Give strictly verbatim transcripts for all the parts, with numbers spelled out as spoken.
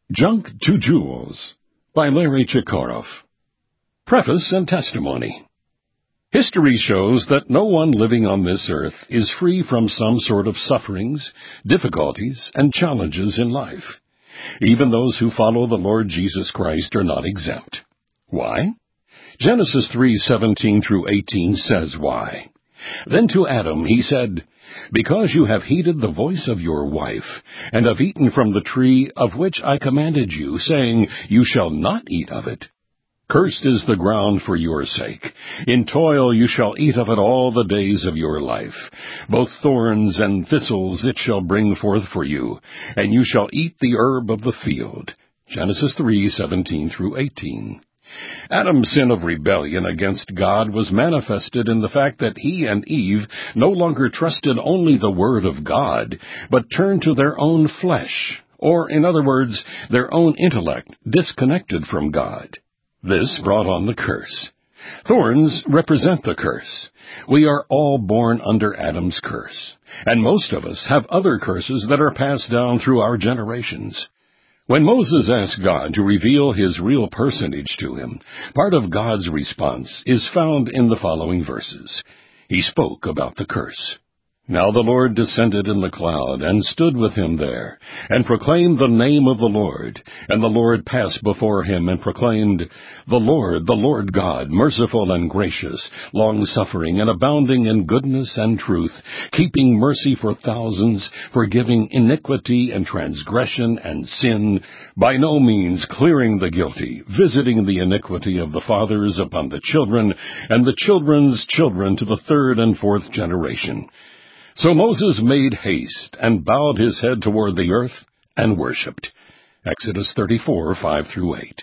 Junk to Jewels by Larry Chikoroff. Preface and Testimony. History shows that no one living on this earth is free from some sort of sufferings, difficulties, and challenges in life. Even those who follow the Lord Jesus Christ are not exempt. Why? Genesis three seventeen through eighteen says why. Then to Adam he said, "Because you have heeded the voice of your wife, and have eaten from the tree of which I commanded you, saying, You shall not eat of it. Cursed is the ground for your sake. In toil you shall eat of it all the days of your life. Both thorns and thistles it shall bring forth for you, and you shall eat the herb of the field." Genesis three seventeen through eighteen. Adam's sin of rebellion against God was manifested in the fact that he and Eve no longer trusted only the Word of God, but turned to their own flesh, or, in other words, their own intellect, disconnected from God. This brought on the curse. Thorns represent the curse. We are all born under Adam's curse, and most of us have other curses that are passed down through our generations. When Moses asked God to reveal his real personage to him, part of God's response is found in the following verses. He spoke about the curse. Now the Lord descended in the cloud, and stood with him there, and proclaimed the name of the Lord. And the Lord passed before him, and proclaimed, The Lord, the Lord God, merciful and gracious, long-suffering, and abounding in goodness and truth, keeping mercy for thousands, forgiving iniquity and transgression and sin, by no means clearing the guilty, visiting the iniquity of the fathers upon the children, and the children's children to the third and fourth generation. So Moses made haste, and bowed his head toward the earth, and worshipped. Exodus thirty-four, five through eight.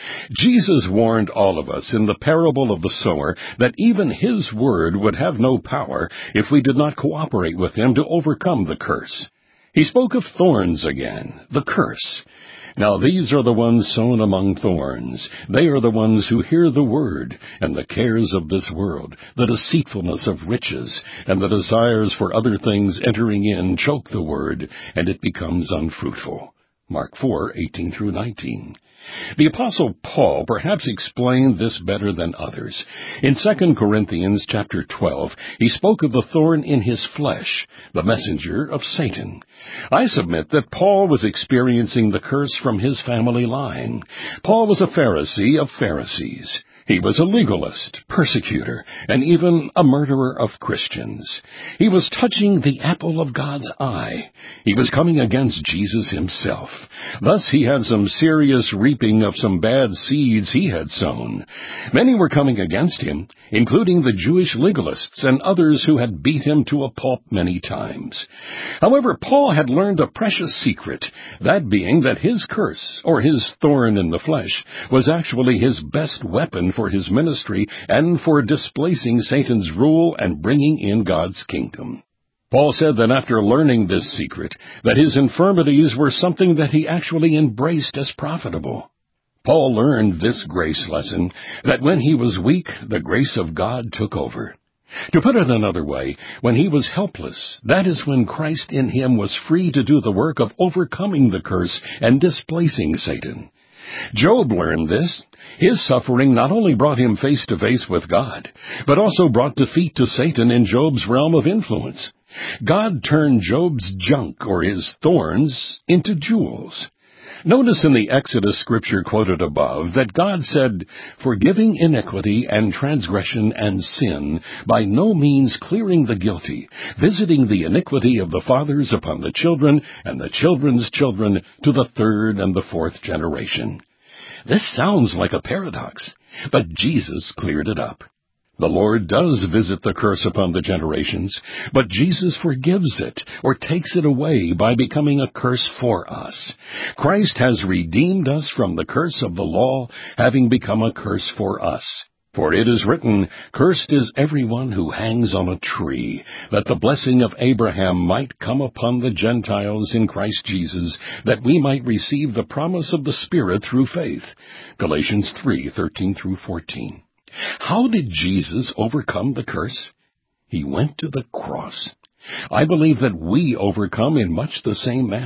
Jesus warned all of us in the parable of the sower that even his word would have no power if we did not cooperate with him to overcome the curse. He spoke of thorns again, the curse. Now these are the ones sown among thorns. They are the ones who hear the word, and the cares of this world, the deceitfulness of riches, and the desires for other things entering in choke the word, and it becomes unfruitful. Mark four, eighteen through nineteen. The Apostle Paul perhaps explained this better than others. In Second Corinthians chapter twelve, he spoke of the thorn in his flesh, the messenger of Satan. I submit that Paul was experiencing the curse from his family line. Paul was a Pharisee of Pharisees. He was a legalist, persecutor, and even a murderer of Christians. He was touching the apple of God's eye. He was coming against Jesus himself. Thus he had some serious reaping of some bad seeds he had sown. Many were coming against him, including the Jewish legalists and others who had beat him to a pulp many times. However, Paul had learned a precious secret, that being that his curse, or his thorn in the flesh, was actually his best weapon for his ministry and for displacing Satan's rule and bringing in God's kingdom. Paul said that after learning this secret, that his infirmities were something that he actually embraced as profitable. Paul learned this grace lesson, that when he was weak, the grace of God took over. To put it another way, when he was helpless, that is when Christ in him was free to do the work of overcoming the curse and displacing Satan. Job learned this. His suffering not only brought him face to face with God, but also brought defeat to Satan in Job's realm of influence. God turned Job's junk, or his thorns, into jewels. Notice in the Exodus scripture quoted above that God said, "Forgiving iniquity and transgression and sin, by no means clearing the guilty, visiting the iniquity of the fathers upon the children and the children's children to the third and the fourth generation." This sounds like a paradox, but Jesus cleared it up. The Lord does visit the curse upon the generations, but Jesus forgives it, or takes it away by becoming a curse for us. Christ has redeemed us from the curse of the law, having become a curse for us. For it is written, "Cursed is everyone who hangs on a tree, that the blessing of Abraham might come upon the Gentiles in Christ Jesus, that we might receive the promise of the Spirit through faith." Galatians three, thirteen through fourteen. How did Jesus overcome the curse? He went to the cross. I believe that we overcome in much the same manner.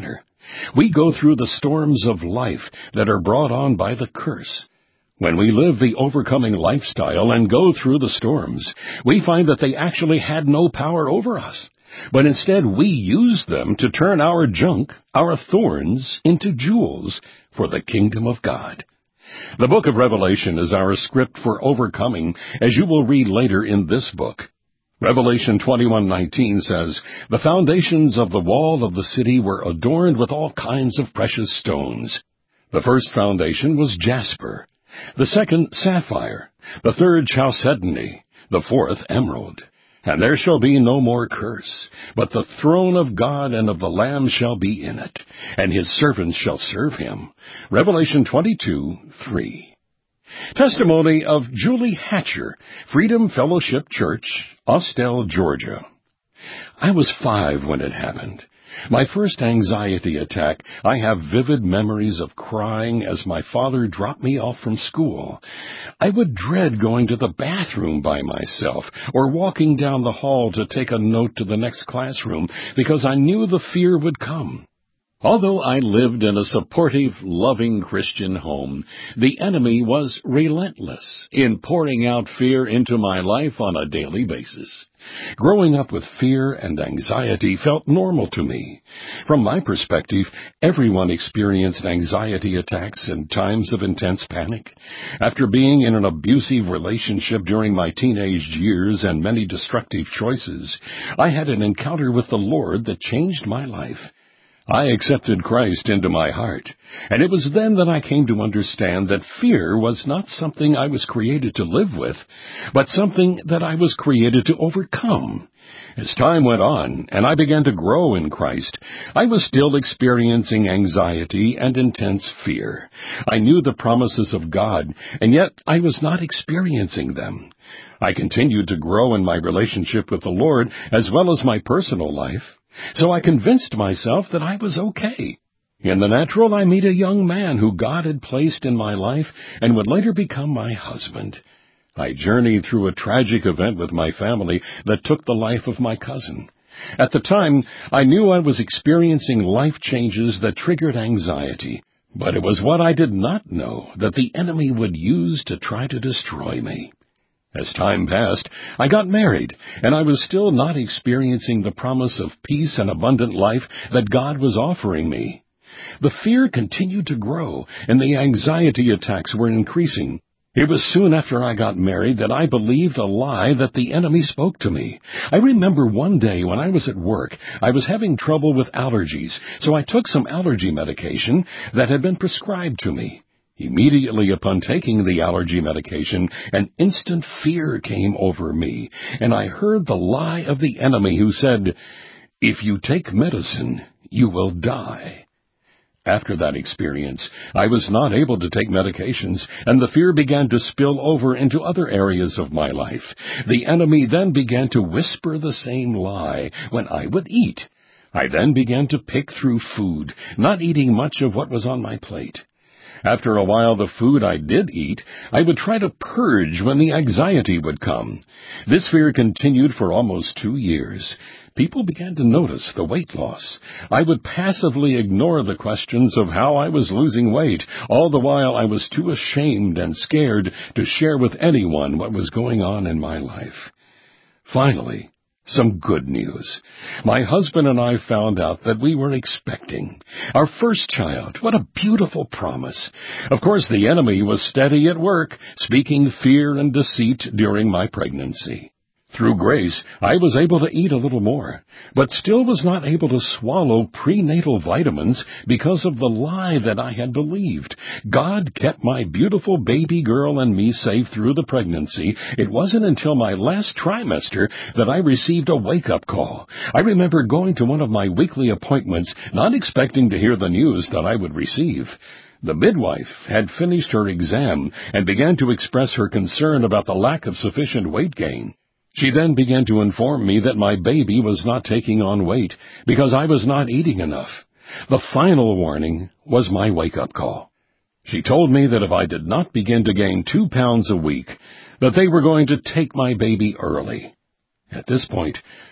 We go through the storms of life that are brought on by the curse. When we live the overcoming lifestyle and go through the storms, we find that they actually had no power over us, but instead we use them to turn our junk, our thorns, into jewels for the kingdom of God. The book of Revelation is our script for overcoming, as you will read later in this book. Revelation twenty-one nineteen says, "The foundations of the wall of the city were adorned with all kinds of precious stones. The first foundation was jasper, the second sapphire, the third chalcedony, the fourth emerald. And there shall be no more curse, but the throne of God and of the Lamb shall be in it, and his servants shall serve him." Revelation twenty-two three. Testimony of Julie Hatcher, Freedom Fellowship Church, Austell, Georgia. I was five when it happened. My first anxiety attack, I have vivid memories of crying as my father dropped me off from school. I would dread going to the bathroom by myself or walking down the hall to take a note to the next classroom because I knew the fear would come. Although I lived in a supportive, loving Christian home, the enemy was relentless in pouring out fear into my life on a daily basis. Growing up with fear and anxiety felt normal to me. From my perspective, everyone experienced anxiety attacks and times of intense panic. After being in an abusive relationship during my teenage years and many destructive choices, I had an encounter with the Lord that changed my life. I accepted Christ into my heart, and it was then that I came to understand that fear was not something I was created to live with, but something that I was created to overcome. As time went on, and I began to grow in Christ, I was still experiencing anxiety and intense fear. I knew the promises of God, and yet I was not experiencing them. I continued to grow in my relationship with the Lord as well as my personal life. So I convinced myself that I was okay. In the natural, I meet a young man who God had placed in my life and would later become my husband. I journeyed through a tragic event with my family that took the life of my cousin. At the time, I knew I was experiencing life changes that triggered anxiety, but it was what I did not know that the enemy would use to try to destroy me. As time passed, I got married, and I was still not experiencing the promise of peace and abundant life that God was offering me. The fear continued to grow, and the anxiety attacks were increasing. It was soon after I got married that I believed a lie that the enemy spoke to me. I remember one day when I was at work, I was having trouble with allergies, so I took some allergy medication that had been prescribed to me. Immediately upon taking the allergy medication, an instant fear came over me, and I heard the lie of the enemy who said, "If you take medicine, you will die." After that experience, I was not able to take medications, and the fear began to spill over into other areas of my life. The enemy then began to whisper the same lie when I would eat. I then began to pick through food, not eating much of what was on my plate. After a while, the food I did eat, I would try to purge when the anxiety would come. This fear continued for almost two years. People began to notice the weight loss. I would passively ignore the questions of how I was losing weight. All the while, I was too ashamed and scared to share with anyone what was going on in my life. Finally, some good news. My husband and I found out that we were expecting our first child. What a beautiful promise. Of course, the enemy was steady at work, speaking fear and deceit during my pregnancy. Through grace, I was able to eat a little more, but still was not able to swallow prenatal vitamins because of the lie that I had believed. God kept my beautiful baby girl and me safe through the pregnancy. It wasn't until my last trimester that I received a wake-up call. I remember going to one of my weekly appointments, not expecting to hear the news that I would receive. The midwife had finished her exam and began to express her concern about the lack of sufficient weight gain. She then began to inform me that my baby was not taking on weight because I was not eating enough. The final warning was my wake-up call. She told me that if I did not begin to gain two pounds a week, that they were going to take my baby early. At this point,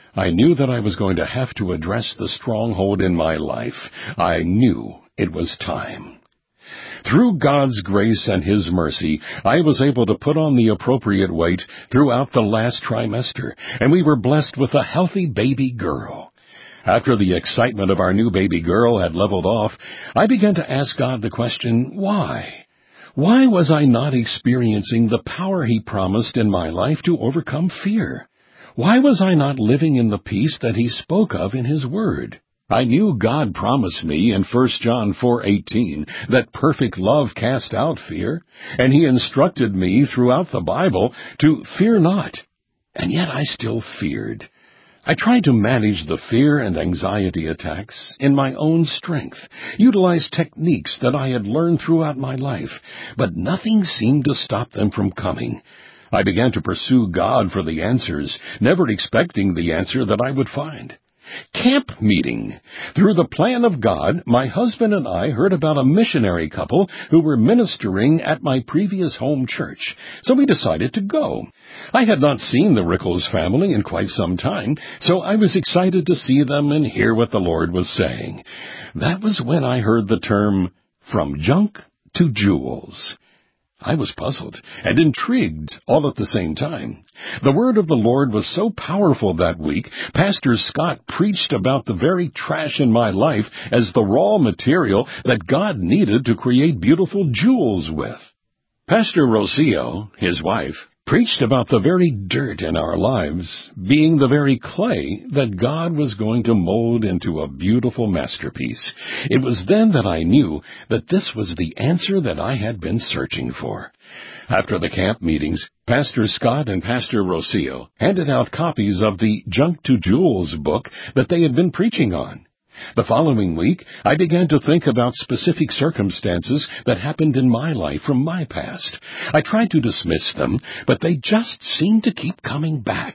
I knew that I was going to have to address the stronghold in my life. I knew it was time. Through God's grace and His mercy, I was able to put on the appropriate weight throughout the last trimester, and we were blessed with a healthy baby girl. After the excitement of our new baby girl had leveled off, I began to ask God the question, why? Why was I not experiencing the power He promised in my life to overcome fear? Why was I not living in the peace that He spoke of in His Word? I knew God promised me in First John four eighteen that perfect love cast out fear, and He instructed me throughout the Bible to fear not. And yet I still feared. I tried to manage the fear and anxiety attacks in my own strength, utilize techniques that I had learned throughout my life, but nothing seemed to stop them from coming. I began to pursue God for the answers, never expecting the answer that I would find. Camp meeting. Through the plan of God, my husband and I heard about a missionary couple who were ministering at my previous home church, so we decided to go. I had not seen the Rickles family in quite some time, so I was excited to see them and hear what the Lord was saying. That was when I heard the term, from junk to jewels. I was puzzled and intrigued all at the same time. The word of the Lord was so powerful that week, Pastor Scott preached about the very trash in my life as the raw material that God needed to create beautiful jewels with. Pastor Rocio, his wife, preached about the very dirt in our lives being the very clay that God was going to mold into a beautiful masterpiece. It was then that I knew that this was the answer that I had been searching for. After the camp meetings, Pastor Scott and Pastor Rocio handed out copies of the Junk to Jewels book that they had been preaching on. The following week, I began to think about specific circumstances that happened in my life from my past. I tried to dismiss them, but they just seemed to keep coming back.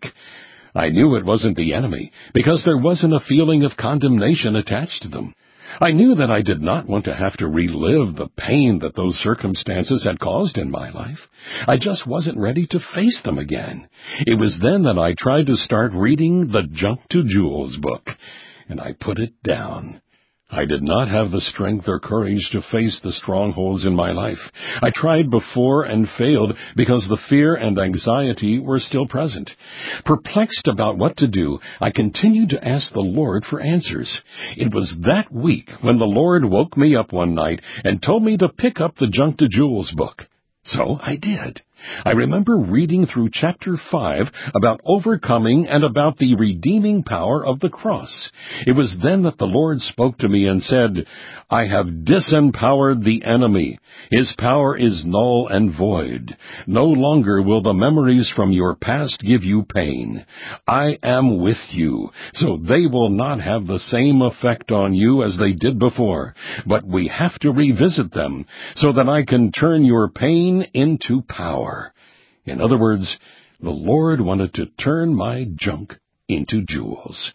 I knew it wasn't the enemy, because there wasn't a feeling of condemnation attached to them. I knew that I did not want to have to relive the pain that those circumstances had caused in my life. I just wasn't ready to face them again. It was then that I tried to start reading the Junk to Jewels book. And I put it down. I did not have the strength or courage to face the strongholds in my life. I tried before and failed because the fear and anxiety were still present. Perplexed about what to do, I continued to ask the Lord for answers. It was that week when the Lord woke me up one night and told me to pick up the Junk to Jewels book. So I did. I remember reading through chapter five about overcoming and about the redeeming power of the cross. It was then that the Lord spoke to me and said, I have disempowered the enemy. His power is null and void. No longer will the memories from your past give you pain. I am with you, so they will not have the same effect on you as they did before. But we have to revisit them so that I can turn your pain into power. In other words, the Lord wanted to turn my junk into jewels.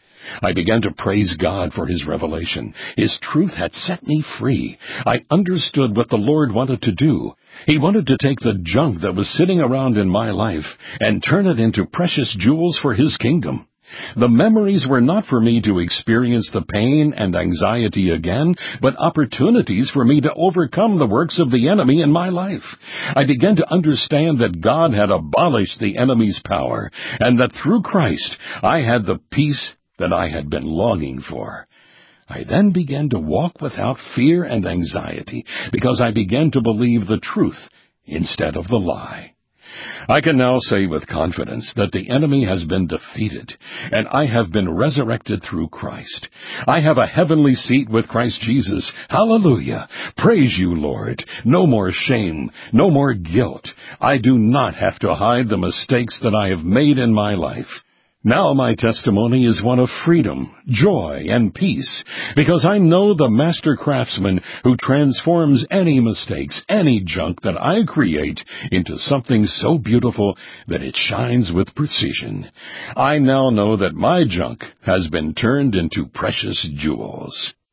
I began to praise God for His revelation. His truth had set me free. I understood what the Lord wanted to do. He wanted to take the junk that was sitting around in my life and turn it into precious jewels for His kingdom. The memories were not for me to experience the pain and anxiety again, but opportunities for me to overcome the works of the enemy in my life. I began to understand that God had abolished the enemy's power, and that through Christ I had the peace that I had been longing for. I then began to walk without fear and anxiety, because I began to believe the truth instead of the lie. I can now say with confidence that the enemy has been defeated, and I have been resurrected through Christ. I have a heavenly seat with Christ Jesus. Hallelujah! Praise you, Lord. No more shame, no more guilt. I do not have to hide the mistakes that I have made in my life. Now my testimony is one of freedom, joy, and peace, because I know the master craftsman who transforms any mistakes, any junk that I create into something so beautiful that it shines with precision. I now know that my junk has been turned into precious jewels.